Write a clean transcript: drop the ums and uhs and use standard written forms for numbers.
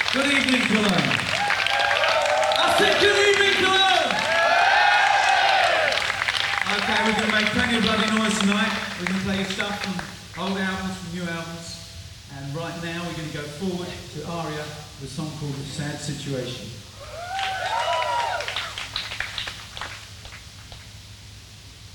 Good evening, Cologne. I said good evening, Cologne! Okay, we're going to make plenty of bloody noise tonight. We're going to play stuff from old albums, from new albums. And right now we're going to go forward to Aria with a song called Sad Situation.